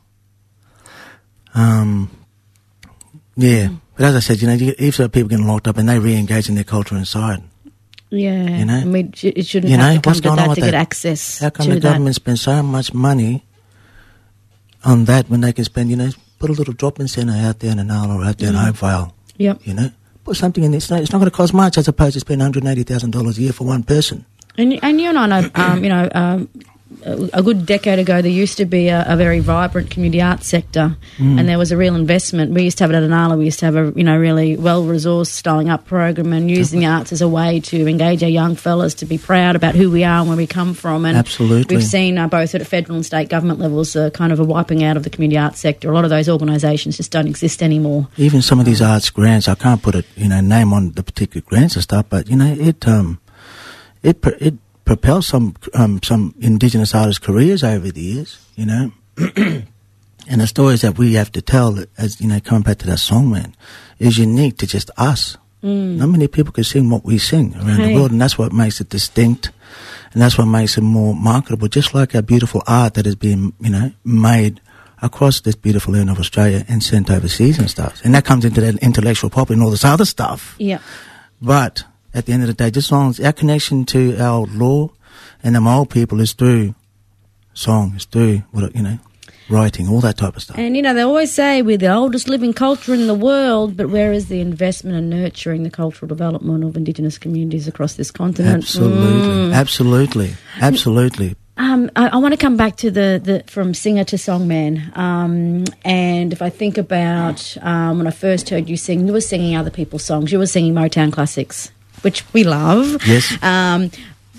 Um, yeah. Mm. But as I said, you know, you, if people getting locked up and they re-engage in their culture inside. Yeah. You know? I mean, it shouldn't you have know, to come to that to that? get access How come to the that? government spends so much money on that when they can spend, you know, put a little drop-in centre out there in Anala or out there mm. in Hopevale. Yep. You know, put something in this. It's not going to cost much as opposed to spending one hundred eighty thousand dollars a year for one person. And, and you and I know, um, you know, um, a good decade ago there used to be a, a very vibrant community arts sector mm. and there was a real investment. We used to have it at Anala. We used to have a, you know, really well-resourced styling up program and using the arts as a way to engage our young fellas to be proud about who we are and where we come from. And absolutely. We've seen uh, both at federal and state government levels uh, kind of a wiping out of the community arts sector. A lot of those organisations just don't exist anymore. Even some of these arts grants, I can't put a, you know, name on the particular grants and stuff, but, you know, it, um, it, it, propel some um, some Indigenous artists' careers over the years, you know, and the stories that we have to tell, as you know, coming back to that song, man, is unique to just us. Mm. Not many people can sing what we sing around hey. the world, and that's what makes it distinct, and that's what makes it more marketable. Just like our beautiful art that is being, you know, made across this beautiful land of Australia and sent overseas and stuff, and that comes into that intellectual property and all this other stuff. Yeah, but at the end of the day, just songs, our connection to our law and the old people is through songs, through, what you know, writing, all that type of stuff. And, you know, they always say we're the oldest living culture in the world, but where is the investment in nurturing the cultural development of Indigenous communities across this continent? Absolutely, mm. absolutely, absolutely. Um, I, I want to come back to the, the from singer to songman. Um, and if I think about um, when I first heard you sing, you were singing other people's songs. You were singing Motown classics, which we love. Yes. Um,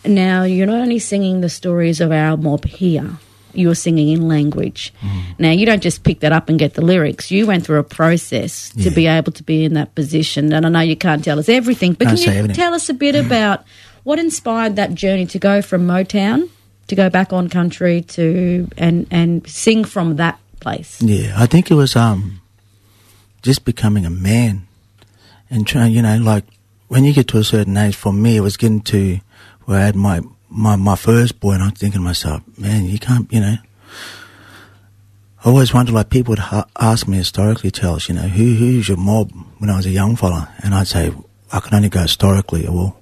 Now, you're not only singing the stories of our mob here, you're singing in language. Mm. Now, you don't just pick that up and get the lyrics. You went through a process yeah. to be able to be in that position. And I know you can't tell us everything, but Can't can you everything. tell us a bit about what inspired that journey to go from Motown to go back on country to and, and sing from that place? Yeah, I think it was um, just becoming a man. And, trying, you know, like when you get to a certain age, for me, it was getting to where I had my, my, my first boy, and I'm thinking to myself, man, you can't, you know. I always wondered, like, people would ha- ask me historically, Charles, you know, who who's your mob when I was a young fella? And I'd say, I can only go historically. Well,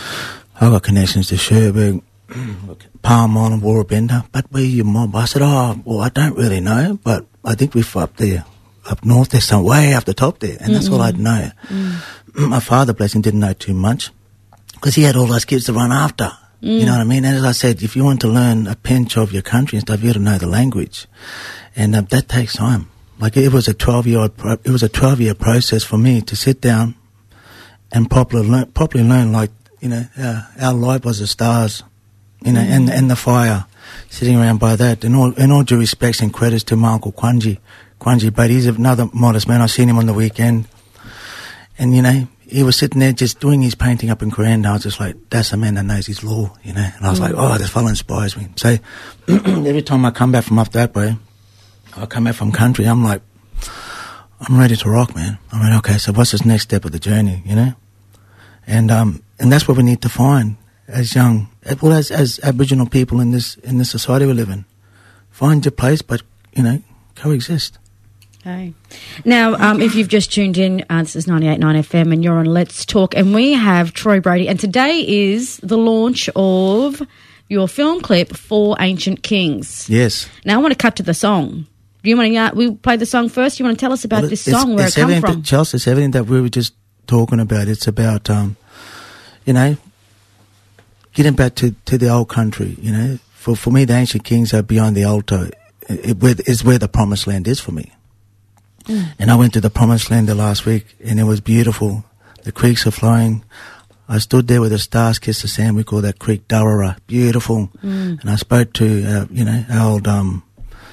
I got connections to Cherbourg, Palm Island, Warrabenda, but where your mob? I said, oh, well, I don't really know, but I think we're up there, up north, there's some way up the top there, and that's mm-hmm. all I'd know. Mm. My father, bless him, didn't know too much because he had all those kids to run after. Mm. You know what I mean? And as I said, if you want to learn a pinch of your country and stuff, you got to know the language, and uh, that takes time. Like it was a twelve year old, it was a twelve year process for me to sit down and properly learn, properly learn. Like you know, uh, our light was the stars, you know, mm. and and the fire, sitting around by that. In all in all due respects and credits to my uncle Kwanji, Kwanji, but he's another modest man. I seen him on the weekend, and you know. He was sitting there just doing his painting up in Corinne. I was just like, that's a man that knows his law, you know. And I was mm. like, oh, this fellow inspires me. So every time I come back from up that way, I come back from country, I'm like, I'm ready to rock, man. I'm like, okay, so what's this next step of the journey, you know? And um, and that's what we need to find as young, well, as, as Aboriginal people in this in this society we live in. Find your place, but, you know, coexist. Okay. Now, um, if you've just tuned in, uh, this is ninety-eight point nine F M and you're on Let's Talk, and we have Troy Brady, and today is the launch of your film clip for Ancient Kings. Yes. Now, I want to cut to the song. Do you want to, uh, we play the song first? You want to tell us about well, this song, where it comes from? That, Chelsea, it's evident that we were just talking about. It's about, um, you know, getting back to, to the old country, you know. For, for me, the Ancient Kings are beyond the altar. It, it, it's where the promised land is for me. Mm. And I went to the promised land the last week, and it was beautiful. The creeks are flowing. I stood there with the stars kiss the sand. We call that creek Darrara. Beautiful. Mm. And I spoke to, uh, you know, our old, um,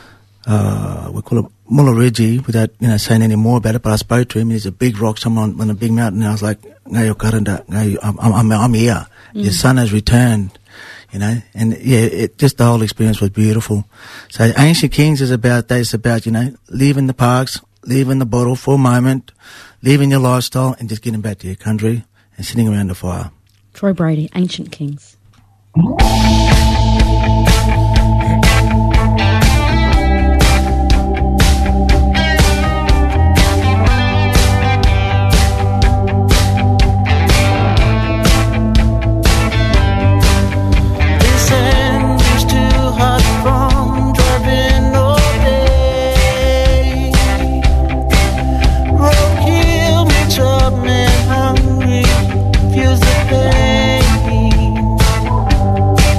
uh, we call it Mullaridge, without, you know, saying any more about it, but I spoke to him. He's a big rock, someone on a big mountain, and I was like, Ngayo Karanda, I'm, I'm, I'm here. Mm. Your son has returned. You know, and yeah, it, just the whole experience was beautiful. So Ancient Kings is about that. It's about, you know, leaving the parks, leaving the bottle for a moment, leaving your lifestyle and just getting back to your country and sitting around the fire. Troy Brady, Ancient Kings. Hungry, feels the pain.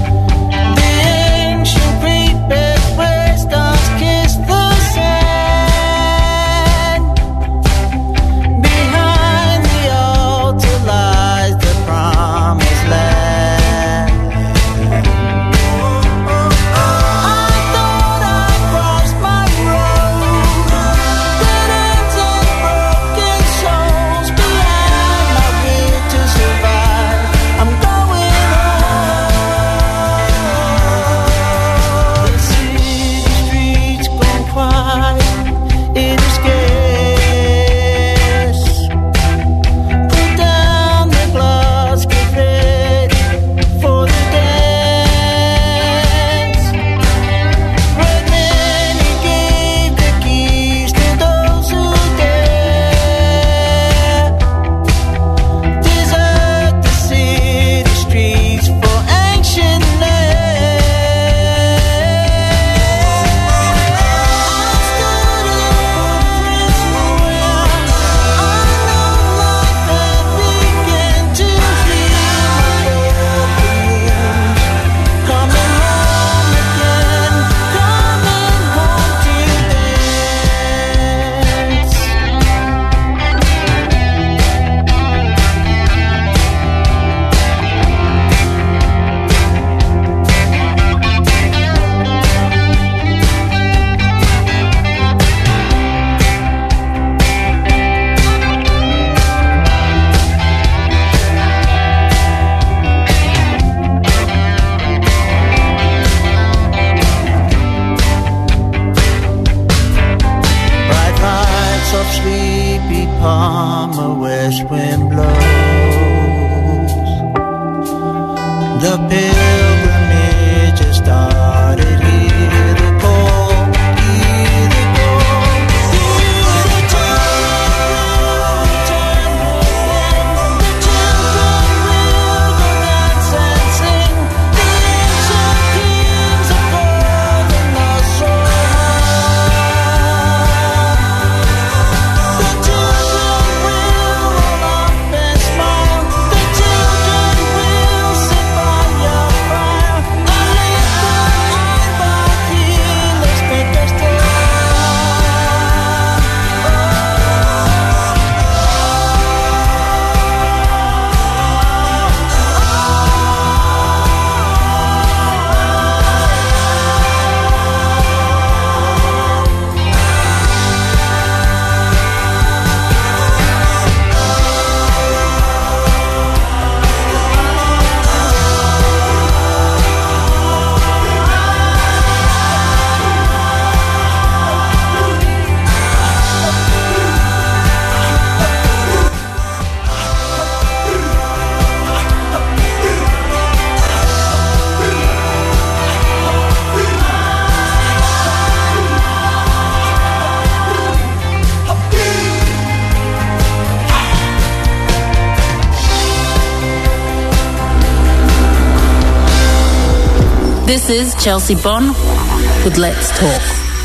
Palmer, west wind blows. The pilgrimage has started. Hear the call, hear the call. Hear the time, time will end. The children will go dance and sing. The ancient kings are calling us home. The children will roll up and smile. The children will sit by your fire. I live I'm back here. Let's make us This is Chelsea Bond with Let's Talk.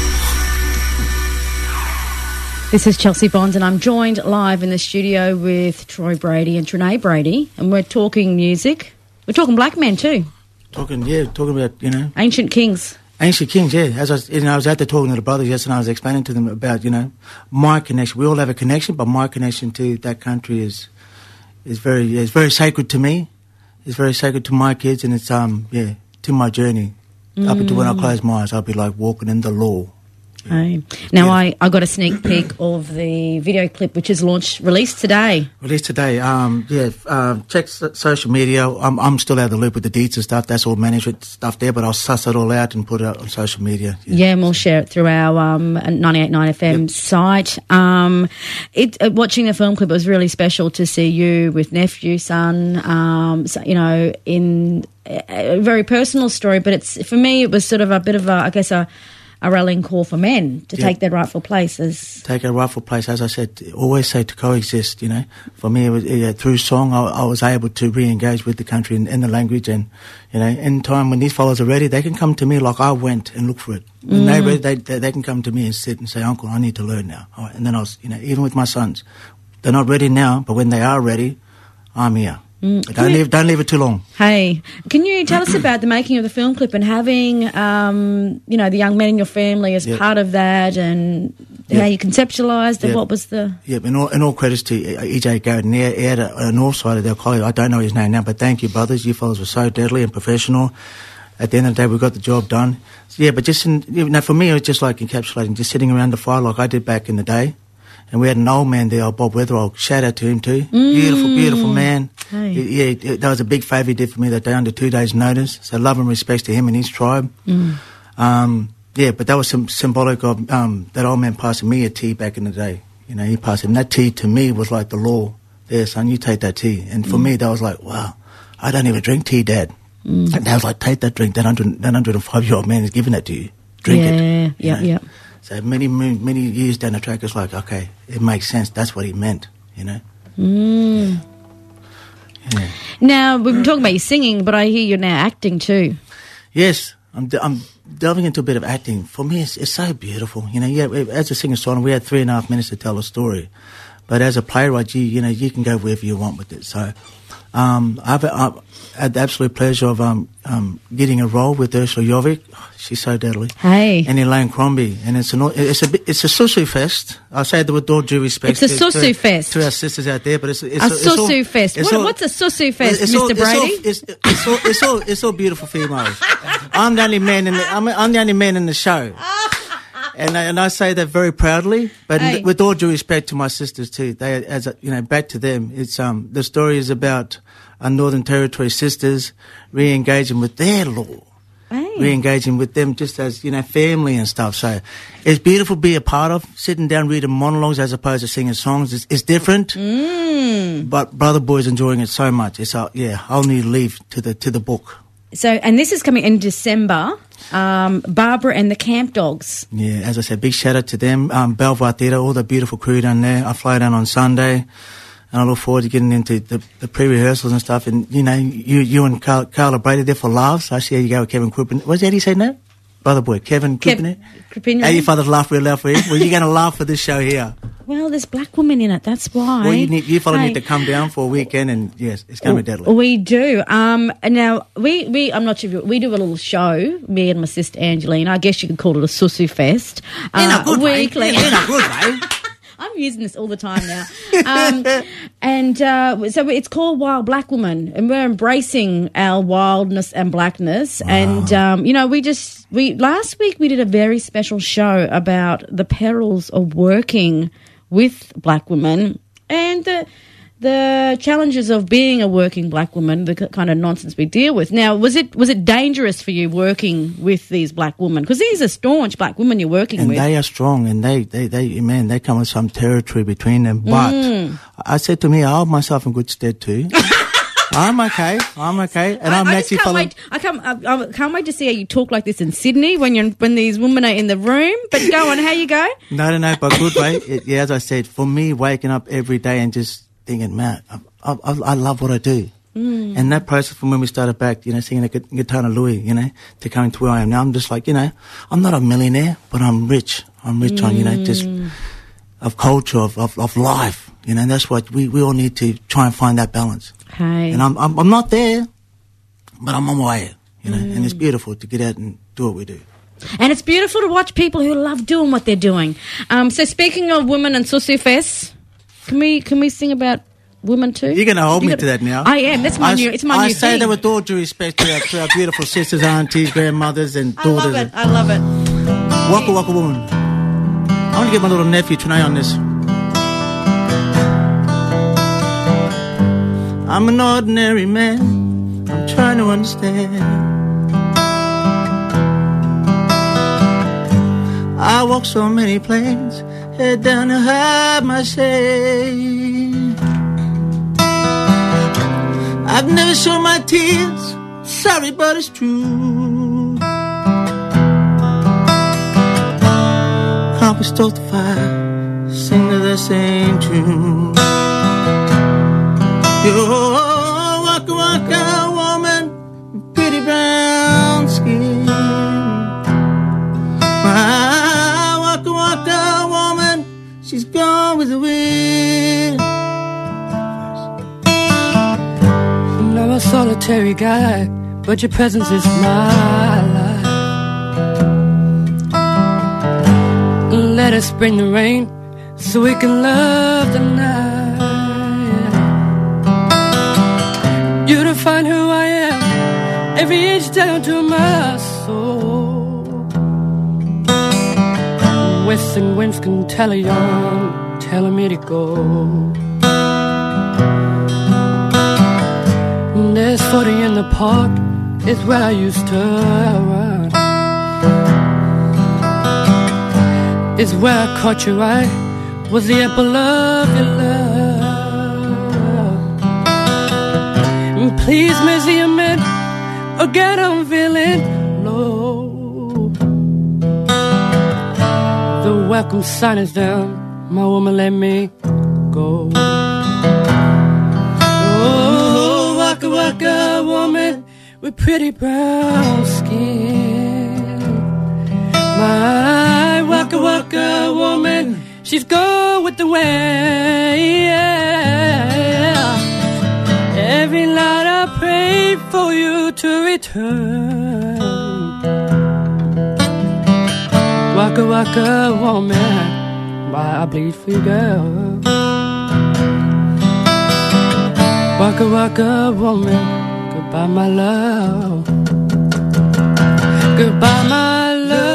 This is Chelsea Bond, and I'm joined live in the studio with Troy Brady and Trinae Brady, and we're talking music. We're talking black men too. Talking, yeah, talking about, you know, Ancient kings. ancient kings, yeah. As I was, you know, I was out there talking to the brothers yesterday, and I was explaining to them about, you know, my connection. We all have a connection, but my connection to that country is is very is very sacred to me. It's very sacred to my kids, and it's um yeah to my journey. Mm. Up until when I close my eyes, I'll be like walking in the law. Hey. Now, I, I got a sneak peek of the video clip, which is launched, released today. Released today, um, yeah. Uh, check so- social media. I'm, I'm still out of the loop with the deeds and stuff. That's all management stuff there, but I'll suss it all out and put it out on social media. Yeah, yeah and we'll share it through our um, ninety-eight point nine F M yep. site. Um, it, uh, watching the film clip, it was really special to see you with nephew, son, um, so, you know, in a, a very personal story, but it's for me, it was sort of a bit of a, I guess, a a rallying call for men to yep. take their rightful places. Take a rightful place, as I said, always say to coexist, you know. For me, it was, yeah, through song, I, I was able to re-engage with the country in, in the language, and, you know, in time when these fellows are ready, they can come to me like I went and look for it. When mm. they're ready, they, they, they can come to me and sit and say, Uncle, I need to learn now. All right. And then I was, you know, even with my sons, they're not ready now, but when they are ready, I'm here. Mm. Don't leave, don't leave it too long. Hey, can you tell us about the making of the film clip and having, um, you know, the young men in your family as yep. part of that, and yep. how you conceptualised and yep. what was the... Yep, and all, and all credits to E J Garrett, and he he had a, a north side of their colleague. I don't know his name now, but thank you, brothers. You fellas were so deadly and professional. At the end of the day, we got the job done. So, yeah, but just, in, you know, for me, it was just like encapsulating, just sitting around the fire like I did back in the day. And we had an old man there, old Bob Weatherall. Shout out to him too. Mm. Beautiful, beautiful man. Hey. He, yeah, that was a big favour he did for me that day under two days' notice. So love and respects to him and his tribe. Mm. Um, yeah, but that was some symbolic of um, that old man passing me a tea back in the day. You know, he passed him. That tea to me was like the law. There, son, you take that tea. And for mm. me, that was like, wow, I don't even drink tea, Dad. Mm. And I was like, take that drink. That one hundred five-year-old man is giving that to you. Drink yeah, it. Yeah, yeah, yeah. So many, many, many years down the track, it's like, okay, it makes sense. That's what he meant, you know? Mm. Yeah. Now, we've been talking about you singing, but I hear you're now acting too. Yes, I'm, de- I'm delving into a bit of acting. For me, it's, it's so beautiful. You know, yeah, as a singer-songwriter, we had three and a half minutes to tell a story. But as a playwright, you, you know, you can go wherever you want with it. So um, I've, I've had the absolute pleasure of um, um, getting a role with Ursula Jovic. Oh, she's so deadly. Hey. And Elaine Crombie. And it's, an, it's a it's a susu fest. I say that with all due respect. It's a to, susu to, fest. To our sisters out there. But it's, it's a, a it's susu all, fest. What, all, what's a susu fest, it's Mister all, Brady? It's all, it's, it's, all, it's, all, it's all beautiful females. I'm the only man in the, I'm, I'm the only man in the show. And I, and I say that very proudly, but hey. with all due respect to my sisters too. They, as a, you know, back to them. It's um the story is about our Northern Territory sisters re-engaging with their law, Hey. re-engaging with them just as, you know, family and stuff. So it's beautiful to be a part of. Sitting down reading monologues as opposed to singing songs is, is different. Mm. But Brother Boy's enjoying it so much. It's uh, yeah, I'll need to leave to the to the book. So, and this is coming in December. Um, Barbara and the Camp Dogs. Yeah, as I said, big shout out to them. Um, Belvoir Theatre, all the beautiful crew down there. I fly down on Sunday. And I look forward to getting into the, the pre-rehearsals and stuff. And, you know, you you and Carl, Carla Brady there for laughs. I see how you go with Kevin Crippen. What's that he say now? Brother Boy, Kevin Crippen. Crippen. How your father's laugh real loud for you? Well, you're going to laugh for this show here. Well, there's black women in it. That's why. Well, you, need, you fellow Hey. need to come down for a weekend and, yes, it's going to be deadly. We do. Um, now, we, we, I'm not sure, if you- we do a little show, me and my sister Angelina. I guess you could call it a Susu Fest. In uh, a good way. weekly. In a good way. I'm using this all the time now. Um, and uh, so it's called Wild Black Woman, and we're embracing our wildness and blackness. Wow. And, um, you know, we just, we last week we did a very special show about the perils of working with black women and the, the challenges of being a working black woman, the k- kind of nonsense we deal with. Now, was it was it dangerous for you working with these black women? Because these are staunch black women you're working And with. they are strong, and they, they, they, man, they come with some territory between them. But Mm. I said to me, I hold myself in good stead too. I'm okay. I'm okay, and I, I'm I actually just can't following. wait. I can't. I, I can't wait to see how you talk like this in Sydney when you're when these women are in the room. But go on, how you go? No, no, no, but good way. It, yeah, as I said, for me, waking up every day and just thinking, man, I, I, I love what I do. Mm. And that process from when we started back, you know, singing a gu- guitar to Louis, you know, to coming to where I am now, I'm just like, you know, I'm not a millionaire, but I'm rich. I'm rich mm. on, you know, just of culture, of, of, of life. You know, and that's what we, we all need to try and find that balance. Hey. And I'm, I'm I'm not there, but I'm on my way. You know, mm. and it's beautiful to get out and do what we do. And it's beautiful to watch people who love doing what they're doing. Um, so speaking of women and Susu Fest, can we can we sing about women too? You're going to hold You me gotta- to that now. I am. That's my I, new. It's my I new say thing. that with all due respect to our, to our beautiful sisters, aunties, grandmothers, and I daughters. love it. I love it. Waka Waka Woman. I want to get my little nephew tonight on this. I'm an ordinary man. I'm trying to understand. I walk so many planes, head down to hide my shame. I've never shown my tears, sorry but it's true. Can't we stoke the fire, sing to the same tune. You're a waka waka woman, pretty brown skin. My waka waka woman, she's gone with the wind. I'm a solitary guy, but your presence is my life. Let us bring the rain so we can love the night. You define who I am, every inch down to my soul. Western winds can tell a young, telling me to go. There's forty in the park, it's where I used to run. It's where I caught your eye, was the apple of your love. And please, Missy, a man, again I'm feeling low. The welcome sign is down, my woman let me go. Waka waka woman with pretty brown skin. My waka waka woman, she's gone with the wind. Every night I pray for you to return. Waka waka woman, why I bleed for you, girl. Waka waka woman, goodbye my love. Goodbye my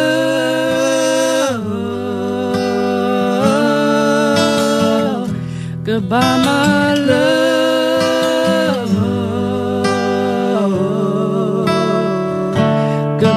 love. Goodbye my love.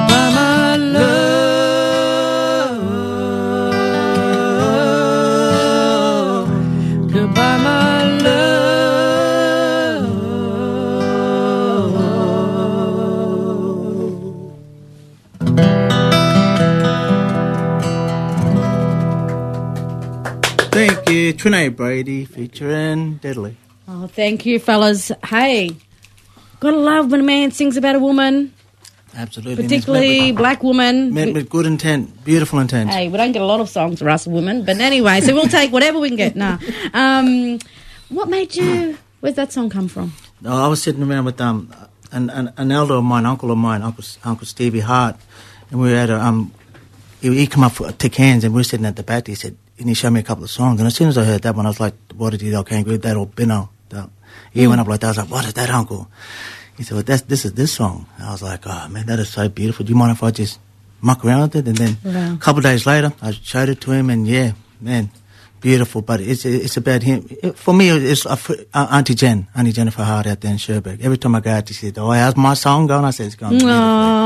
with Trinae Brady featuring Deadly. Oh, thank you, fellas. Hey, gotta love when a man sings about a woman, Absolutely. particularly black woman. Meant with good intent, beautiful intent. Hey, we don't get a lot of songs for us women, but anyway, so we'll take whatever we can get. Nah. Um, what made you... Where's that song come from? No, I was sitting around with um an, an, an elder of mine, uncle of mine, Uncle Uncle Stevie Hart, and we were at a... Um, he, he come up for, to Cairns, and we were sitting at the back. He said, and he showed me a couple of songs, and as soon as I heard that one, I was like, what did he do? I can't agree with that, or Bino. He mm. went up like that. I was like, what is that, Uncle? He said, well, that's, this is this song. I was like, oh, man, that is so beautiful. Do you mind if I just muck around with it? And then wow. a couple of days later, I showed it to him, and yeah, man, beautiful. But it's it's about him. It, for me, it's uh, uh, Auntie Jen, Auntie Jennifer Hart out there in Sherbrooke. Every time I go out, she said, oh, how's my song going? I said, it's going beautifully.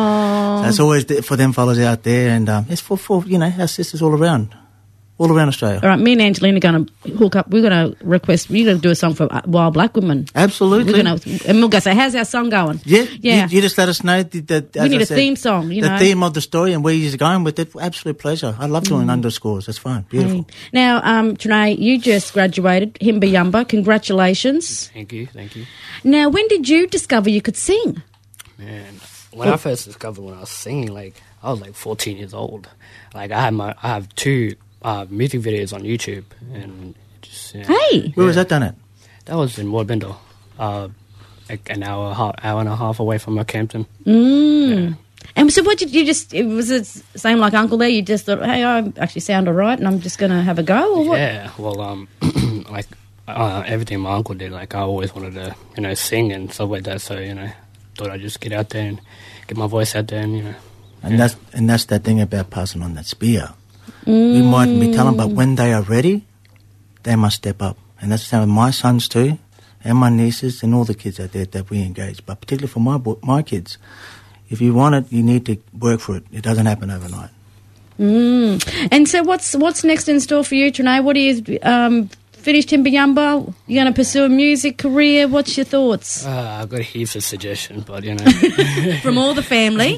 So it's always for them fellas out there, and um, it's for, for, you know, our sisters all around. All around Australia. All right, me and Angelina are going to hook up. We're going to request, we're going to do a song for Wild Black Women. Absolutely. We're gonna, and we'll go say, how's our song going? Yeah. Yeah. You, you just let us know. The, the, we need I a said, theme song, you the know. The theme of the story and where you're going with it. Absolute pleasure. I love doing mm. underscores. That's fine. Beautiful. Hey. Now, um, Trinae, you just graduated. Himba Yumba. Congratulations. Thank you. Thank you. Now, when did you discover you could sing? Man, when oh. I first discovered when I was singing, like, I was like fourteen years old. Like, I had my, I have two... Uh, music videos on YouTube, and just yeah. Hey, where yeah. was that done at? That was in Moorabbin, uh, like an hour, hour and a half away from Campton. Mm. Yeah. And so, what did you just? It was it same like Uncle there? You just thought, hey, I actually sound alright, and I'm just going to have a go, or what? Yeah, well, um, like uh, everything my uncle did, like I always wanted to, you know, sing and stuff like that. So you know, thought I'd just get out there and get my voice out there, and you know. And yeah. that's and that's that thing about passing on that spear. Mm. We mightn't be telling, but when they are ready, they must step up. And that's the same with my sons too, and my nieces, and all the kids out there that we engage. But particularly for my my kids, if you want it, you need to work for it. It doesn't happen overnight. Mm. And so, what's what's next in store for you, Trinae? What do you um, finished Himba Yumba? You're going to pursue a music career? What's your thoughts? Uh, I've got heaps of suggestions, but you know, from all the family.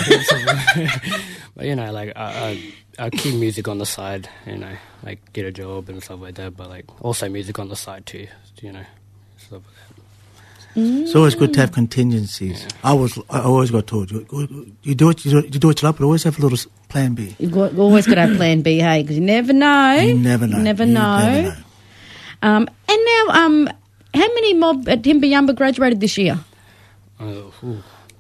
Yeah, but you know, like. I, I, I keep music on the side, you know, like get a job and stuff like that, but like also music on the side too, you know, stuff like that. Mm. It's always good to have contingencies. Yeah. I was, I always got told, you, you do it, you do it, you do what you love, but always have a little plan B. You've got, always got to have plan B, hey, because you never know. You never know. You never you know. Never know. Um, and now, um, how many mob at Himba Yumba graduated this year? Oh, ooh,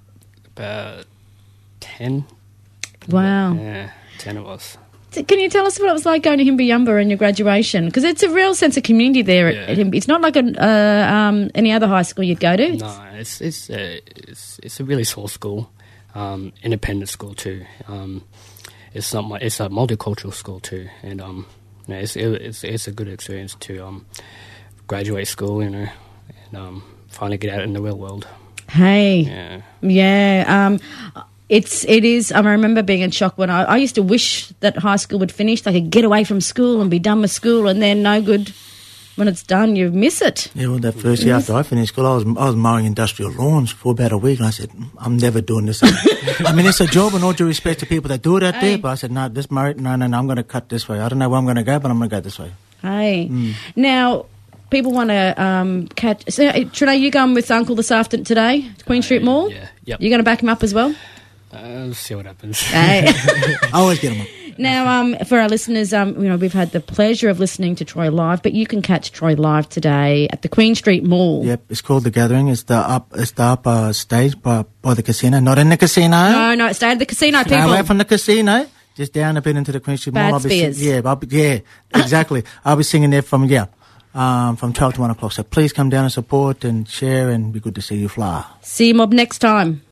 about ten. Wow. Yeah. Ten of us. Can you tell us what it was like going to Himba Yumba and your graduation? Because it's a real sense of community there. Yeah. At, at Himba. It's not like a, uh, um, any other high school you'd go to. No, it's it's a, it's, it's a really small school, um, independent school too. Um, it's not my, it's a multicultural school too, and um, you know, it's it, it's it's a good experience to um, graduate school, you know, and um, finally get out in the real world. Hey, yeah, yeah. Um, It's, it is, I remember being in shock when I, I used to wish that high school would finish. They could get away from school and be done with school, and then no good when it's done, you miss it. Yeah, well, that first year after I finished school, I was I was mowing industrial lawns for about a week, and I said, I'm never doing this. I mean, it's a job, and all due respect to people that do it out hey. there, but I said, no, this married, no, no, no, I'm going to cut this way. I don't know where I'm going to go, but I'm going to go this way. Hey. Mm. Now, people want to um, catch... So, Trinae, you going with Uncle this afternoon today, Queen uh, Street Mall? Yeah, yep. You're going to back him up as well? Uh, let's see what happens. Hey. I always get them up. Now, um, for our listeners, um, you know, we've had the pleasure of listening to Troy live, but you can catch Troy live today at the Queen Street Mall. Yep, it's called The Gathering. It's the up, it's the upper stage by, by the casino, not in the casino. No, no, stay at the casino, Stay people. away from the casino, just down a bit into the Queen Street Bad Mall. I'll be Spears. sing- yeah, I'll be, yeah, exactly. I'll be singing there from yeah, um, from twelve to one o'clock. So please come down and support and share, and be good to see you fly. See you mob next time.